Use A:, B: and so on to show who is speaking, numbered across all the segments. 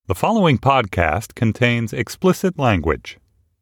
A: The following podcast contains explicit language.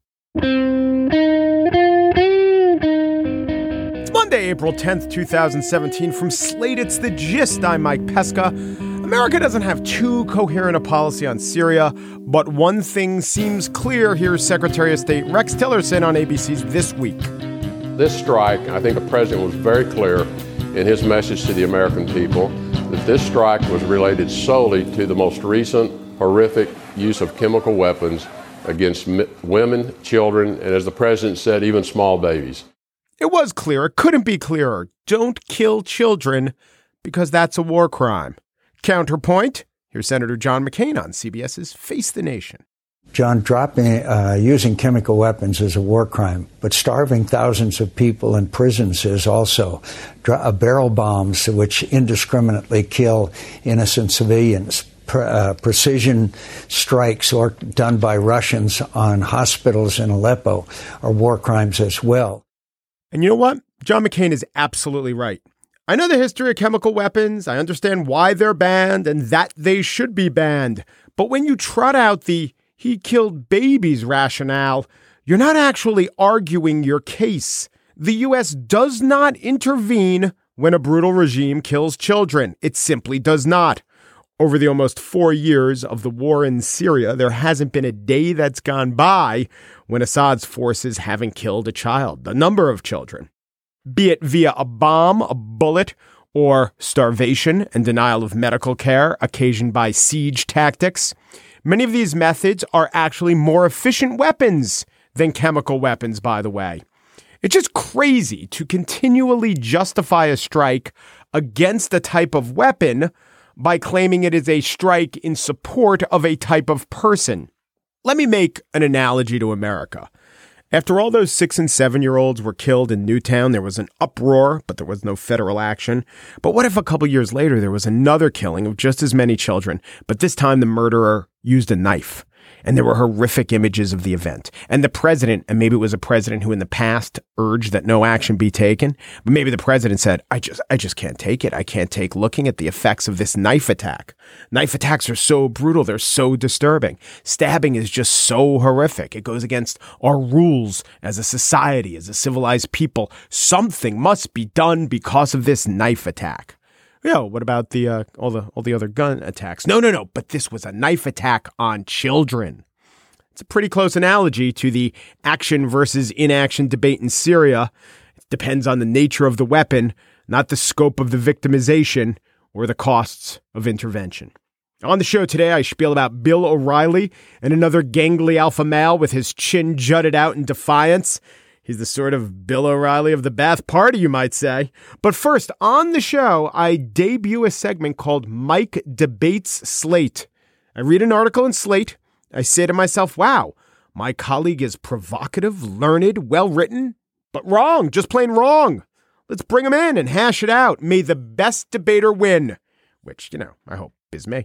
B: It's Monday, April 10th, 2017. From Slate, it's The Gist. I'm Mike Pesca. America doesn't have too coherent a policy on Syria, but one thing seems clear. Here's Secretary of State Rex Tillerson on ABC's This Week.
C: This strike, I think the president was very clear in his message to the American people that this strike was related solely to the most recent horrific use of chemical weapons against women, children, and as the president said, even small babies.
B: It was clear. It couldn't be clearer. Don't kill children because that's a war crime. Counterpoint, here's Senator John McCain on CBS's Face the Nation.
D: John, using chemical weapons is a war crime, but starving thousands of people in prisons is also. Barrel bombs, which indiscriminately kill innocent civilians. Precision strikes or done by Russians on hospitals in Aleppo are war crimes as well.
B: And you know what? John McCain is absolutely right. I know the history of chemical weapons. I understand why they're banned and that they should be banned. But when you trot out the "he killed babies" rationale, you're not actually arguing your case. The U.S. does not intervene when a brutal regime kills children. It simply does not. Over the almost 4 years of the war in Syria, there hasn't been a day that's gone by when Assad's forces haven't killed a child, a number of children. Be it via a bomb, a bullet, or starvation and denial of medical care occasioned by siege tactics. Many of these methods are actually more efficient weapons than chemical weapons, by the way. It's just crazy to continually justify a strike against a type of weapon by claiming it is a strike in support of a type of person. Let me make an analogy to America. After all those 6 and 7-year-olds were killed in Newtown, there was an uproar, but there was no federal action. But what if a couple years later there was another killing of just as many children, but this time the murderer used a knife? And there were horrific images of the event. And the president, and maybe it was a president who in the past urged that no action be taken, but maybe the president said, I just can't take it. I can't take looking at the effects of this knife attack. Knife attacks are so brutal. They're so disturbing. Stabbing is just so horrific. It goes against our rules as a society, as a civilized people. Something must be done because of this knife attack. Yeah, what about the all the other gun attacks? No. But this was a knife attack on children. It's a pretty close analogy to the action versus inaction debate in Syria. It depends on the nature of the weapon, not the scope of the victimization or the costs of intervention. On the show today, I spiel about Bill O'Reilly and another gangly alpha male with his chin jutted out in defiance. He's the sort of Bill O'Reilly of the Bath Party, you might say. But first, on the show, I debut a segment called Mike Debates Slate. I read an article in Slate. I say to myself, wow, my colleague is provocative, learned, well-written, but wrong, just plain wrong. Let's bring him in and hash it out. May the best debater win, which, I hope is me.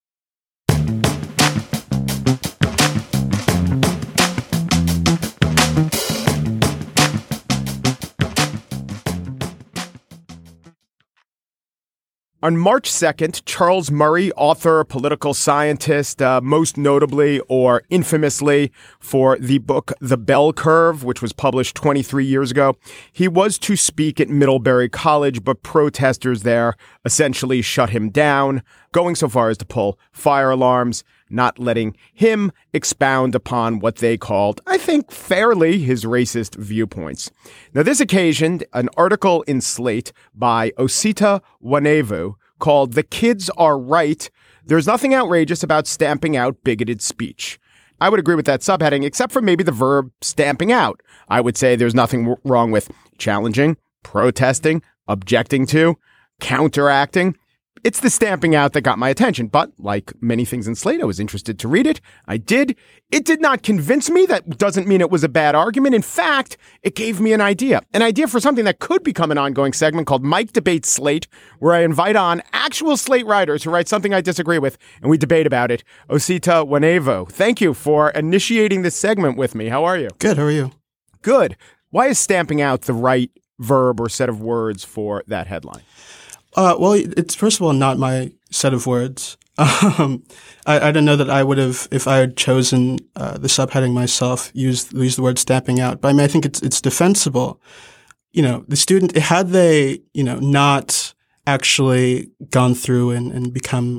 B: On March 2nd, Charles Murray, author, political scientist, most notably or infamously for the book The Bell Curve, which was published 23 years ago, he was to speak at Middlebury College, but protesters there essentially shut him down, going so far as to pull fire alarms, not letting him expound upon what they called, I think fairly, his racist viewpoints. Now, this occasioned an article in Slate by Osita Nwanevu called "The Kids Are Right. There's nothing outrageous about stamping out bigoted speech." I would agree with that subheading, except for maybe the verb stamping out. I would say there's nothing wrong with challenging, protesting, objecting to, counteracting. It's the stamping out that got my attention, but like many things in Slate, I was interested to read it. I did. It did not convince me. That doesn't mean it was a bad argument. In fact, it gave me an idea for something that could become an ongoing segment called Mike Debates Slate, where I invite on actual Slate writers who write something I disagree with, and we debate about it. Osita Nwanevu, thank you for initiating this segment with me. How are you?
E: Good. How are you?
B: Good. Why is stamping out the right verb or set of words for that headline?
E: Well, it's first of all not my set of words. I don't know that I would have, if I had chosen the subheading myself, used the word stamping out. But I mean, I think it's defensible. The student, had they, not actually gone through and become,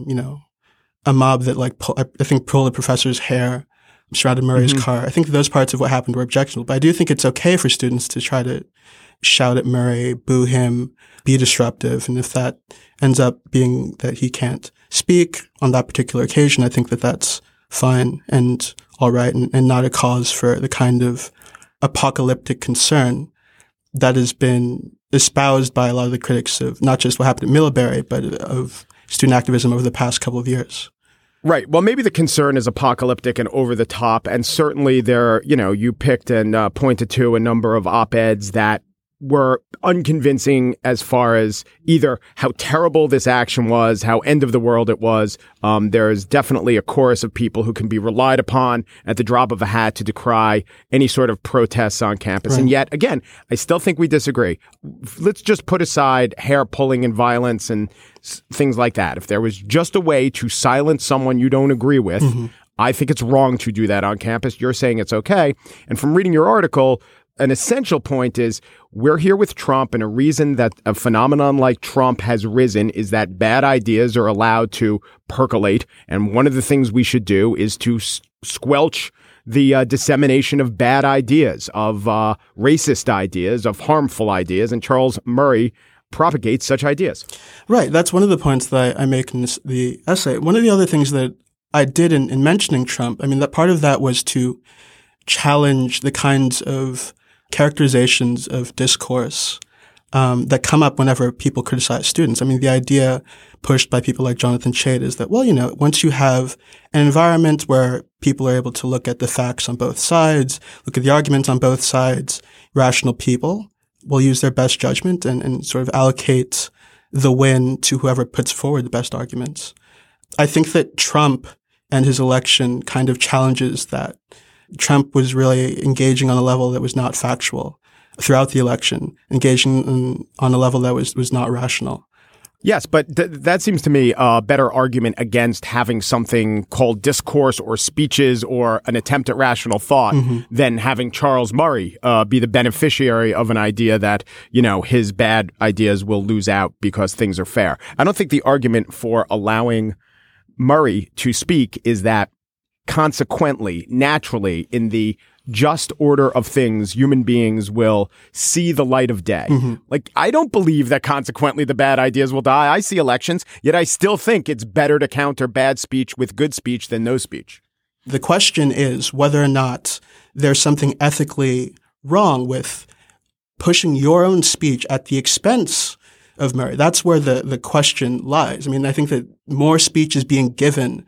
E: a mob that I think pulled the professor's hair, surrounded Murray's car. I think those parts of what happened were objectionable. But I do think it's okay for students to try to shout at Murray, boo him, be disruptive. And if that ends up being that he can't speak on that particular occasion, I think that that's fine and all right and not a cause for the kind of apocalyptic concern that has been espoused by a lot of the critics of not just what happened at Middlebury, but of student activism over the past couple of years.
B: Right. Well, maybe the concern is apocalyptic and over the top. And certainly you picked and pointed to a number of op-eds that were unconvincing as far as either how terrible this action was, how end of the world it was. There's definitely a chorus of people who can be relied upon at the drop of a hat to decry any sort of protests on campus. Right. And yet, again, I still think we disagree. Let's just put aside hair pulling and violence and things like that. If there was just a way to silence someone you don't agree with, I think it's wrong to do that on campus. You're saying it's okay. And from reading your article, an essential point is we're here with Trump, and a reason that a phenomenon like Trump has risen is that bad ideas are allowed to percolate. And one of the things we should do is to squelch the dissemination of bad ideas, of racist ideas, of harmful ideas. And Charles Murray propagates such ideas.
E: Right. That's one of the points that I make in the essay. One of the other things that I did in mentioning Trump, I mean, that part of that was to challenge the kinds of characterizations of discourse that come up whenever people criticize students. I mean, the idea pushed by people like Jonathan Chait is that, once you have an environment where people are able to look at the facts on both sides, look at the arguments on both sides, rational people will use their best judgment and sort of allocate the win to whoever puts forward the best arguments. I think that Trump and his election kind of challenges that. Trump was really engaging on a level that was not factual throughout the election, engaging on a level that was not rational.
B: Yes, but that seems to me a better argument against having something called discourse or speeches or an attempt at rational thought than having Charles Murray be the beneficiary of an idea that, his bad ideas will lose out because things are fair. I don't think the argument for allowing Murray to speak is that consequently, naturally, in the just order of things, human beings will see the light of day. I don't believe that consequently the bad ideas will die. I see elections, yet I still think it's better to counter bad speech with good speech than no speech.
E: The question is whether or not there's something ethically wrong with pushing your own speech at the expense of Murray. That's where the question lies. I mean, I think that more speech is being given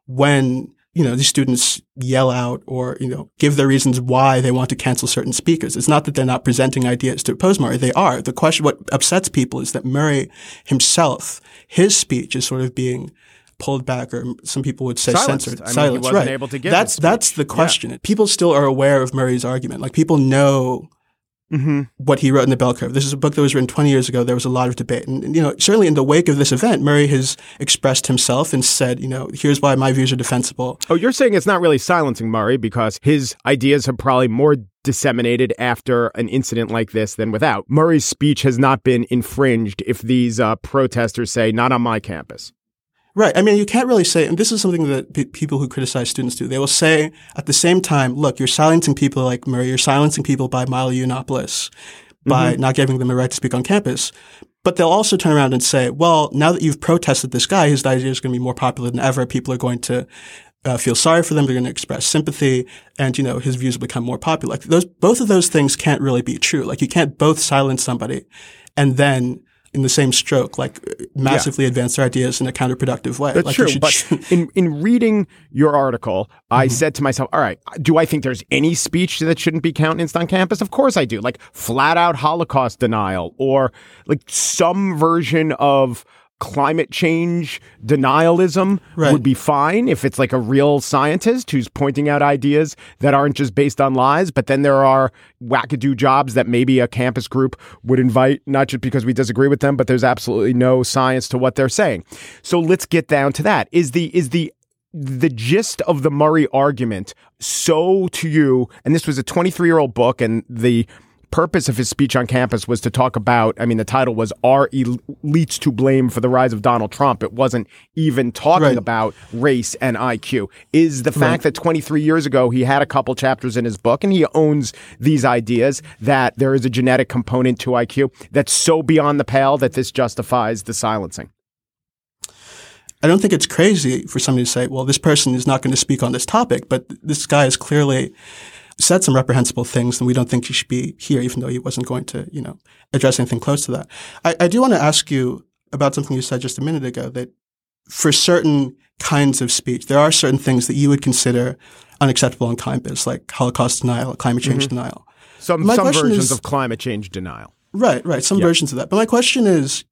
E: when these students yell out or, give their reasons why they want to cancel certain speakers. It's not that they're not presenting ideas to oppose Murray. They are. The question, what upsets people is that Murray himself, his speech is sort of being pulled back, or some people would say censored.
B: Silenced. He wasn't able to give
E: That's the question. Yeah. People still are aware of Murray's argument. People know what he wrote in The Bell Curve. This is a book that was written 20 years ago. There was a lot of debate. And, certainly in the wake of this event, Murray has expressed himself and said, here's why my views are defensible.
B: Oh, you're saying it's not really silencing Murray because his ideas are probably more disseminated after an incident like this than without. Murray's speech has not been infringed if these protesters say, not on my campus.
E: Right. I mean, you can't really say, and this is something that people who criticize students do. They will say at the same time, look, you're silencing people like Murray. You're silencing people by Milo Yiannopoulos by not giving them a right to speak on campus. But they'll also turn around and say, well, now that you've protested this guy, his idea is going to be more popular than ever. People are going to feel sorry for them. They're going to express sympathy, and his views will become more popular. Both of those things can't really be true. You can't both silence somebody and then in the same stroke, massively advance their ideas in a counterproductive way.
B: That's true. But in reading your article, I said to myself, all right, do I think there's any speech that shouldn't be countenanced on campus? Of course I do. Flat out Holocaust denial or some version of climate change denialism would be fine if it's like a real scientist who's pointing out ideas that aren't just based on lies. But then there are wackadoo jobs that maybe a campus group would invite, not just because we disagree with them, but there's absolutely no science to what they're saying. So let's get down to that. Is the gist of the Murray argument so to you, and this was a 23-year-old book, and the purpose of his speech on campus was to talk about, I mean, the title was Are Elites to Blame for the Rise of Donald Trump? It wasn't even talking about race and IQ. Is the fact that 23 years ago he had a couple chapters in his book and he owns these ideas that there is a genetic component to IQ that's so beyond the pale that this justifies the silencing?
E: I don't think it's crazy for somebody to say, well, this person is not going to speak on this topic, but this guy has clearly said some reprehensible things, and we don't think he should be here, even though he wasn't going to, address anything close to that. I do want to ask you about something you said just a minute ago, that for certain kinds of speech, there are certain things that you would consider unacceptable on campus, like Holocaust denial, climate change denial.
B: Some versions of climate change denial.
E: Right. Some versions of that. But my question is,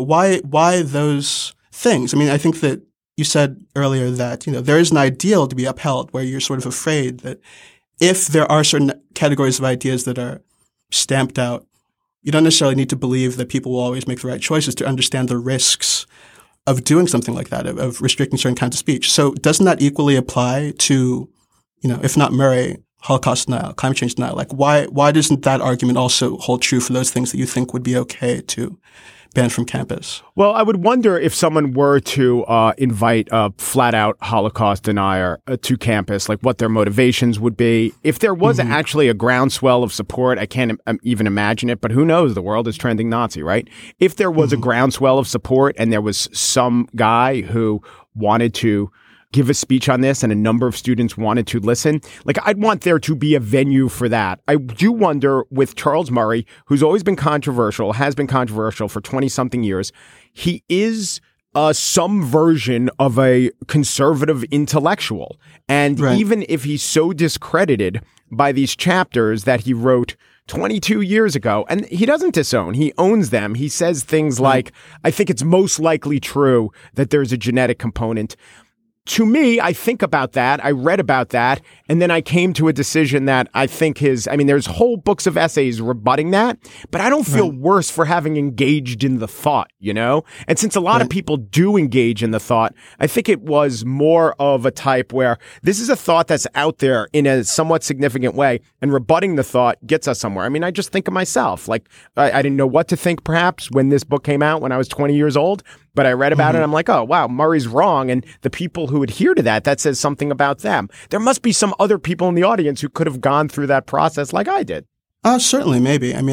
E: why those things? I mean, I think that you said earlier that, there is an ideal to be upheld where you're sort of afraid that if there are certain categories of ideas that are stamped out, you don't necessarily need to believe that people will always make the right choices to understand the risks of doing something like that, of restricting certain kinds of speech. So doesn't that equally apply to, if not Murray, Holocaust denial, climate change denial? Like why doesn't that argument also hold true for those things that you think would be okay to ban from campus?
B: Well, I would wonder if someone were to invite a flat-out Holocaust denier to campus, like what their motivations would be. If there was actually a groundswell of support, I can't even imagine it, but who knows? The world is trending Nazi, right? If there was a groundswell of support and there was some guy who wanted to give a speech on this and a number of students wanted to listen, like I'd want there to be a venue for that. I do wonder with Charles Murray, who's always been controversial, has been controversial for 20-something years, he is some version of a conservative intellectual. And even if he's so discredited by these chapters that he wrote 22 years ago, and he doesn't disown, he owns them. He says things like, I think it's most likely true that there's a genetic component. To me, I think about that. I read about that. And then I came to a decision that I think there's whole books of essays rebutting that, but I don't feel worse for having engaged in the thought, And since a lot of people do engage in the thought, I think it was more of a type where this is a thought that's out there in a somewhat significant way, and rebutting the thought gets us somewhere. I mean, I just think of myself. Like, I didn't know what to think perhaps when this book came out when I was 20 years old. But I read about it and I'm like, oh, wow, Murray's wrong. And the people who adhere to that says something about them. There must be some other people in the audience who could have gone through that process like I did.
E: Certainly, maybe. I mean,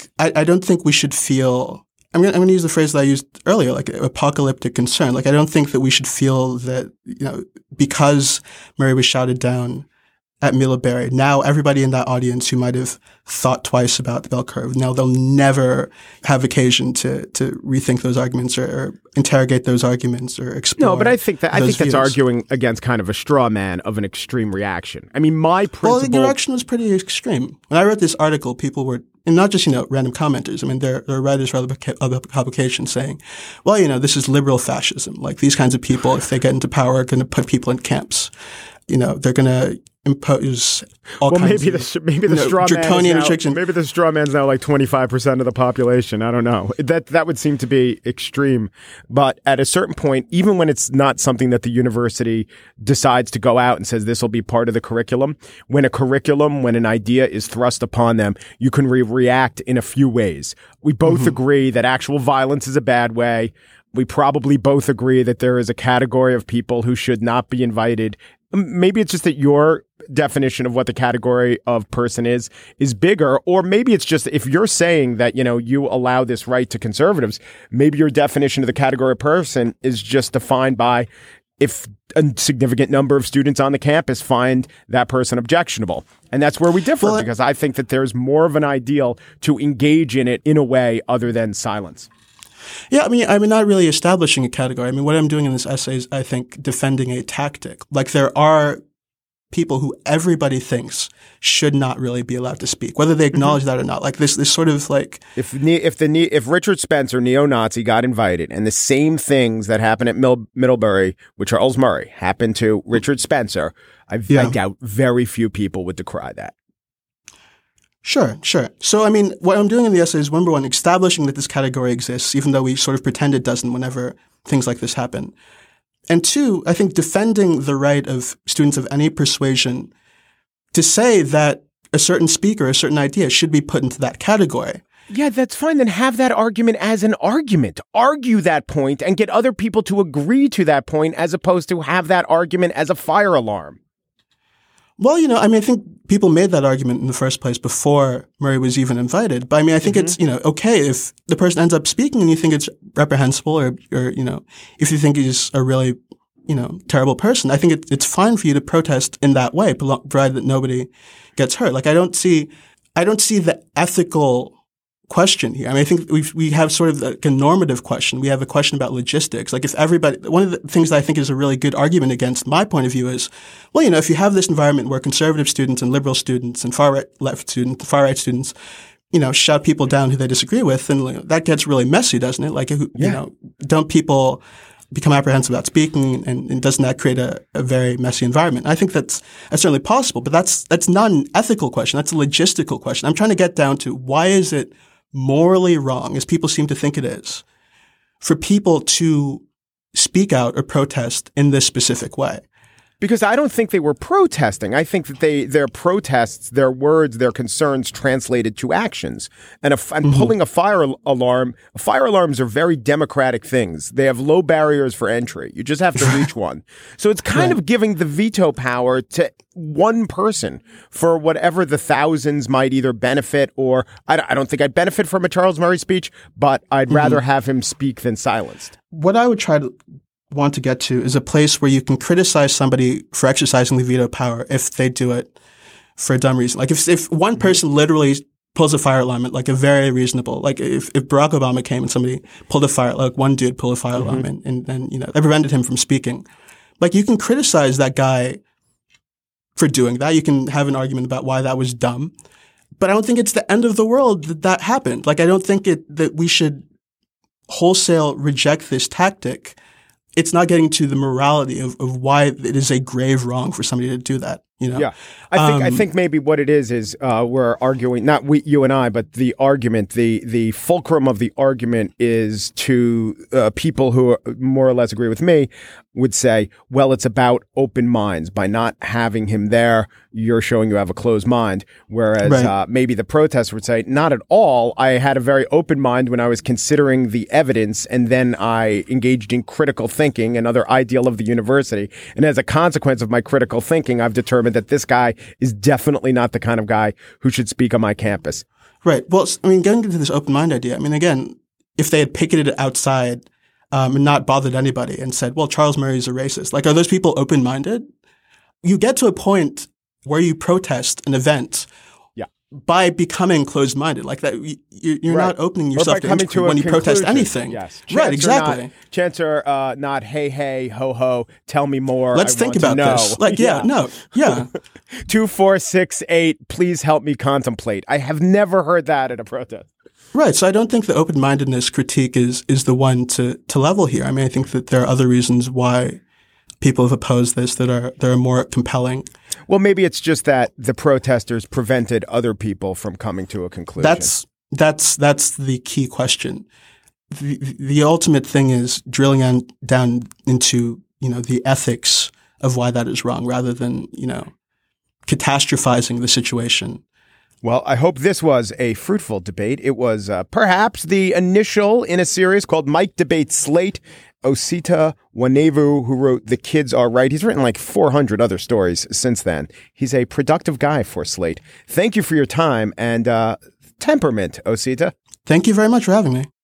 E: I don't think we should feel, I'm going to use the phrase that I used earlier, like apocalyptic concern. Like, I don't think that we should feel that, because Murray was shouted down at Middlebury, now everybody in that audience who might have thought twice about the bell curve, now they'll never have occasion to rethink those arguments or interrogate those arguments or explore.
B: No, but I think that's arguing against kind of a straw man of an extreme reaction. I mean, my principle.
E: Well, the reaction was pretty extreme. When I wrote this article, people were, and not just, random commenters. I mean, there are writers for other publications saying, well, this is liberal fascism. Like, these kinds of people, if they get into power, are going to put people in camps. They're going to impose all kinds of
B: maybe the straw
E: draconian restrictions.
B: Maybe the straw man's now like 25% of the population. I don't know. That would seem to be extreme. But at a certain point, even when it's not something that the university decides to go out and says this will be part of the curriculum, when an idea is thrust upon them, you can react in a few ways. We both agree that actual violence is a bad way. We probably both agree that there is a category of people who should not be invited. Maybe it's just that your definition of what the category of person is bigger, or maybe it's just if you're saying that, you allow this right to conservatives, maybe your definition of the category of person is just defined by if a significant number of students on the campus find that person objectionable. And that's where we differ, because I think that there's more of an ideal to engage in it in a way other than silence.
E: Yeah, I mean, I'm not really establishing a category. I mean, what I'm doing in this essay is, I think, defending a tactic. Like, there are people who everybody thinks should not really be allowed to speak, whether they acknowledge that or not. Like this sort of like
B: if Richard Spencer, neo-Nazi, got invited, and the same things that happened at Middlebury with Charles Murray happened to Richard Spencer, I doubt very few people would decry that.
E: Sure. So, I mean, what I'm doing in the essay is, number one, establishing that this category exists, even though we sort of pretend it doesn't whenever things like this happen. And two, I think defending the right of students of any persuasion to say that a certain speaker, a certain idea should be put into that category.
B: Yeah, that's fine. Then have that argument as an argument. Argue that point and get other people to agree to that point, as opposed to have that argument as a fire alarm.
E: Well, you know, I mean, I think people made that argument in the first place before Murray was even invited. But I mean, I think it's, you know, okay if the person ends up speaking and you think it's reprehensible or you know, if you think he's a really, you know, terrible person, I think it's fine for you to protest in that way, provided that nobody gets hurt. Like, I don't see the ethical question here. I mean, I think we have sort of like a normative question. We have a question about logistics. Like, if everybody, one of the things that I think is a really good argument against my point of view is, well, you know, if you have this environment where conservative students and liberal students and far right students, you know, shout people down who they disagree with, and you know, that gets really messy, doesn't it? Like, you know, don't people become apprehensive about speaking, and doesn't that create a very messy environment? And I think that's certainly possible, but that's not an ethical question. That's a logistical question. I'm trying to get down to, why is it morally wrong, as people seem to think it is, for people to speak out or protest in this specific way?
B: Because I don't think they were protesting. I think that their protests, their words, their concerns translated to actions. And pulling a fire alarm, fire alarms are very democratic things. They have low barriers for entry. You just have to reach one. So it's kind of giving the veto power to one person for whatever the thousands might either benefit, or I don't think I'd benefit from a Charles Murray speech, but I'd rather have him speak than silenced.
E: What I would want to get to is a place where you can criticize somebody for exercising the veto power if they do it for a dumb reason. Like if one person literally pulls a fire alarm, like a very reasonable, like if Barack Obama came and somebody pulled a fire, like one dude pulled a fire alarm and you know, that prevented him from speaking. Like, you can criticize that guy for doing that. You can have an argument about why that was dumb, but I don't think it's the end of the world that happened. Like, I don't think that we should wholesale reject this tactic. It's not getting to the morality of why it is a grave wrong for somebody to do that. You know?
B: Yeah, I think maybe what it is we're arguing, not you and I, but the argument, the fulcrum of the argument is to people who more or less agree with me would say, well, it's about open minds. By not having him there, you're showing you have a closed mind. Whereas maybe the protester would say, not at all. I had a very open mind when I was considering the evidence, and then I engaged in critical thinking, another ideal of the university. And as a consequence of my critical thinking, I've determined that this guy is definitely not the kind of guy who should speak on my campus.
E: Right. Well, I mean, getting into this open mind idea, I mean, again, if they had picketed outside and not bothered anybody and said, well, Charles Murray's a racist, like, are those people open-minded? You get to a point where you protest an event by becoming closed-minded, like that. You're not opening yourself to inquiry when you protest anything.
B: Yes.
E: Right, exactly.
B: Chance are not, hey, ho, ho, tell me more.
E: Let's think about this. Like,
B: 2468, please help me contemplate. I have never heard that at a protest.
E: Right. So I don't think the open-mindedness critique is the one to level here. I mean, I think that there are other reasons why people have opposed this that are more compelling.
B: Well, maybe it's just that the protesters prevented other people from coming to a conclusion.
E: That's the key question. The ultimate thing is drilling down into, you know, the ethics of why that is wrong, rather than, you know, catastrophizing the situation.
B: Well, I hope this was a fruitful debate. It was perhaps the initial in a series called Mike Debates Slate. Osita Nwanevu, who wrote The Kids Are Right. He's written like 400 other stories since then. He's a productive guy for Slate. Thank you for your time and temperament, Osita.
E: Thank you very much for having me.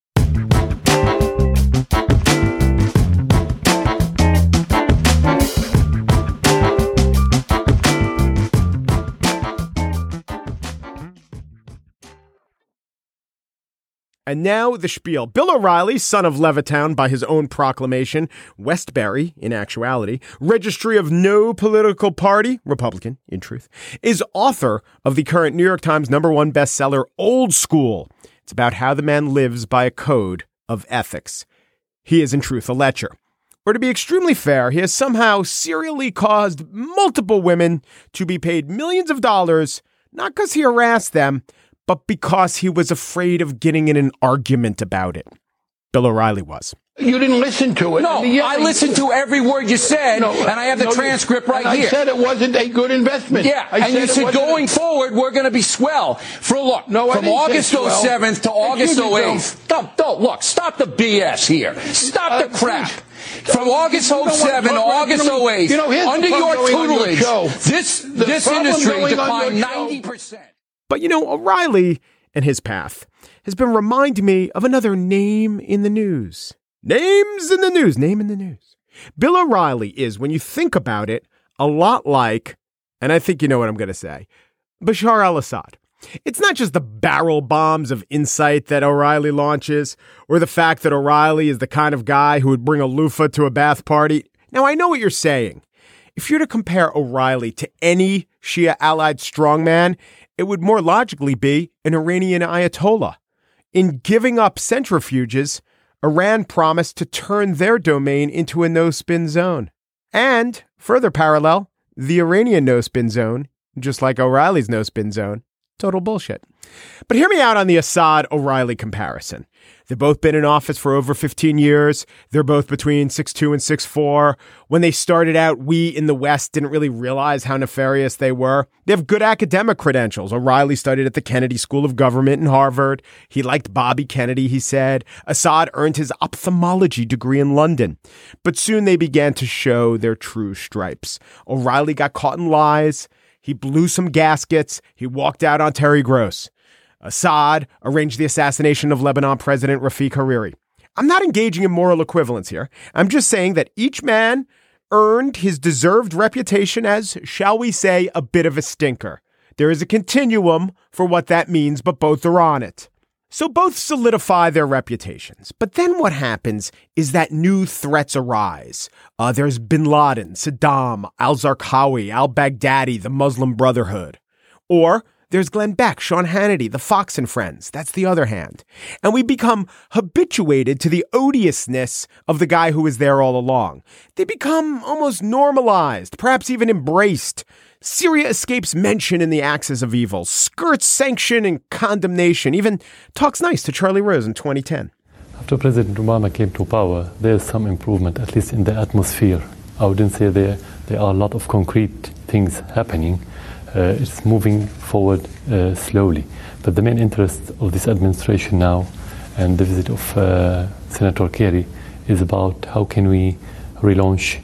B: And now the spiel. Bill O'Reilly, son of Levittown by his own proclamation, Westbury, in actuality, registry of no political party, Republican, in truth, is author of the current New York Times #1 bestseller, Old School. It's about how the man lives by a code of ethics. He is, in truth, a lecher. Or to be extremely fair, he has somehow serially caused multiple women to be paid millions of dollars, not because he harassed them, but because he was afraid of getting in an argument about it. Bill O'Reilly was.
F: You didn't listen to it.
G: No, I listened to every word you said, and I have the transcript right here.
F: I said it wasn't a good investment.
G: Yeah, and you said going forward, we're going to be swell. From August 7th to August 8th. Don't, look, stop the BS here. Stop the crap. From August 07 to August 08, under your tutelage, this industry declined 90%.
B: But, O'Reilly and his path has been reminding me of another name in the news. Names in the news. Name in the news. Bill O'Reilly is, when you think about it, a lot like, and I think you know what I'm going to say, Bashar al-Assad. It's not just the barrel bombs of insight that O'Reilly launches, or the fact that O'Reilly is the kind of guy who would bring a loofah to a bath party. Now, I know what you're saying. If you're to compare O'Reilly to any Shia-allied strongman, it would more logically be an Iranian Ayatollah. In giving up centrifuges, Iran promised to turn their domain into a no-spin zone. And, further parallel, the Iranian no-spin zone, just like O'Reilly's no-spin zone, total bullshit. But hear me out on the Assad-O'Reilly comparison. They've both been in office for over 15 years. They're both between 6'2" and 6'4". When they started out, we in the West didn't really realize how nefarious they were. They have good academic credentials. O'Reilly studied at the Kennedy School of Government in Harvard. He liked Bobby Kennedy, he said. Assad earned his ophthalmology degree in London. But soon they began to show their true stripes. O'Reilly got caught in lies. He blew some gaskets. He walked out on Terry Gross. Assad arranged the assassination of Lebanon President Rafiq Hariri. I'm not engaging in moral equivalence here. I'm just saying that each man earned his deserved reputation as, shall we say, a bit of a stinker. There is a continuum for what that means, but both are on it. So both solidify their reputations. But then what happens is that new threats arise. There's Bin Laden, Saddam, al-Zarqawi, al-Baghdadi, the Muslim Brotherhood. Or there's Glenn Beck, Sean Hannity, the Fox and Friends. That's the other hand. And we become habituated to the odiousness of the guy who was there all along. They become almost normalized, perhaps even embraced. Syria escapes mention in the Axis of Evil, skirts sanction and condemnation, even talks nice to Charlie Rose in 2010.
H: After President Obama came to power, there's some improvement, at least in the atmosphere. I wouldn't say there are a lot of concrete things happening. It's moving forward slowly. But the main interest of this administration now and the visit of Senator Kerry is about how can we relaunch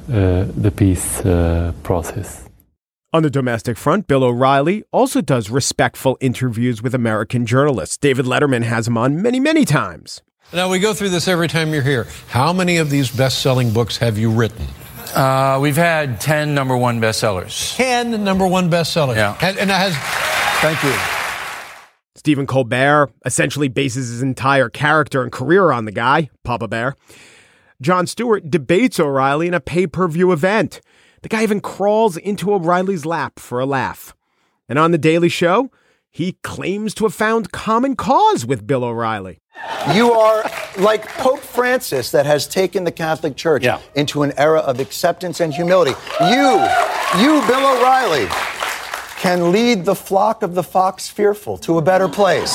H: the peace process.
B: On the domestic front, Bill O'Reilly also does respectful interviews with American journalists. David Letterman has him on many, many times.
I: Now, we go through this every time you're here. How many of these best-selling books have you written?
J: We've had 10 number one bestsellers.
I: 10 number one bestsellers.
J: Yeah.
I: And that has...
J: Thank you.
B: Stephen Colbert essentially bases his entire character and career on the guy, Papa Bear. Jon Stewart debates O'Reilly in a pay-per-view event. The guy even crawls into O'Reilly's lap for a laugh. And on The Daily Show, he claims to have found common cause with Bill O'Reilly.
K: You are like Pope Francis that has taken the Catholic Church into an era of acceptance and humility. You, Bill O'Reilly, can lead the flock of the fox fearful to a better place.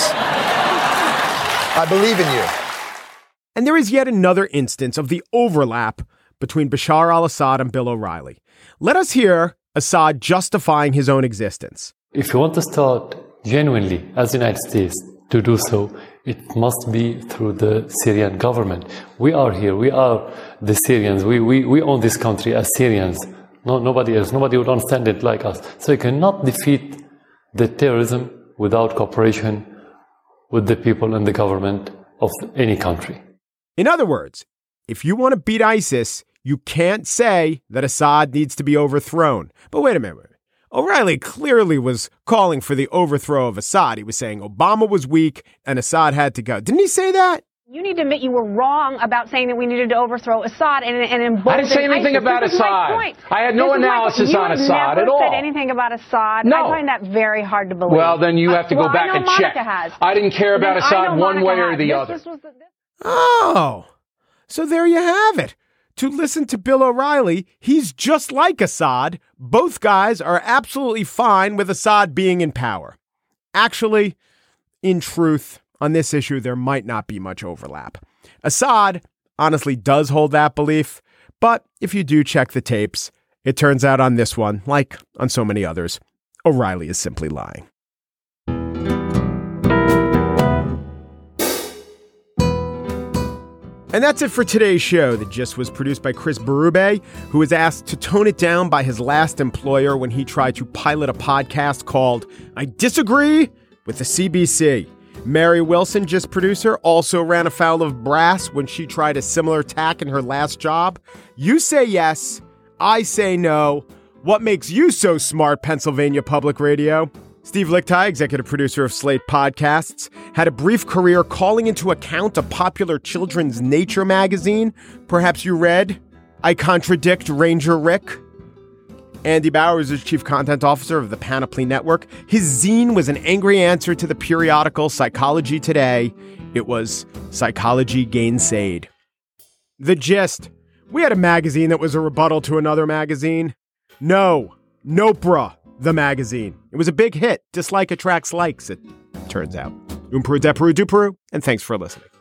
K: I believe in you.
B: And there is yet another instance of the overlap between Bashar al-Assad and Bill O'Reilly. Let us hear Assad justifying his own existence.
H: If you want to start genuinely as the United States to do so, it must be through the Syrian government. We are here. We are the Syrians. We own this country as Syrians. No, nobody else. Nobody would understand it like us. So you cannot defeat the terrorism without cooperation with the people and the government of any country.
B: In other words, if you want to beat ISIS, you can't say that Assad needs to be overthrown. But wait a minute. O'Reilly clearly was calling for the overthrow of Assad. He was saying Obama was weak and Assad had to go. Didn't he say that?
L: You need to admit you were wrong about saying that we needed to overthrow Assad and embolden
M: I didn't say anything about Assad. I had no analysis on Assad at all.
L: You never said anything about Assad.
M: No.
L: I find that very hard to believe.
M: Well, then you have to go back and check.
L: Has.
M: I didn't care about Assad one way or the other.
B: Oh, so there you have it. To listen to Bill O'Reilly, he's just like Assad. Both guys are absolutely fine with Assad being in power. Actually, in truth, on this issue, there might not be much overlap. Assad honestly does hold that belief, but if you do check the tapes, it turns out on this one, like on so many others, O'Reilly is simply lying. And that's it for today's show. The Gist was produced by Chris Berube, who was asked to tone it down by his last employer when he tried to pilot a podcast called I Disagree with the CBC. Mary Wilson, Gist producer, also ran afoul of brass when she tried a similar tack in her last job. You say yes, I say no. What makes you so smart, Pennsylvania Public Radio? Steve Lickteig, executive producer of Slate Podcasts, had a brief career calling into account a popular children's nature magazine. Perhaps you read I Contradict Ranger Rick. Andy Bowers is chief content officer of the Panoply Network. His zine was an angry answer to the periodical Psychology Today. It was Psychology Gainsayed. The Gist. We had a magazine that was a rebuttal to another magazine. No, Nopra, the magazine. It was a big hit. Dislike attracts likes, it turns out. Umperu, Deperu, Duperu, and thanks for listening.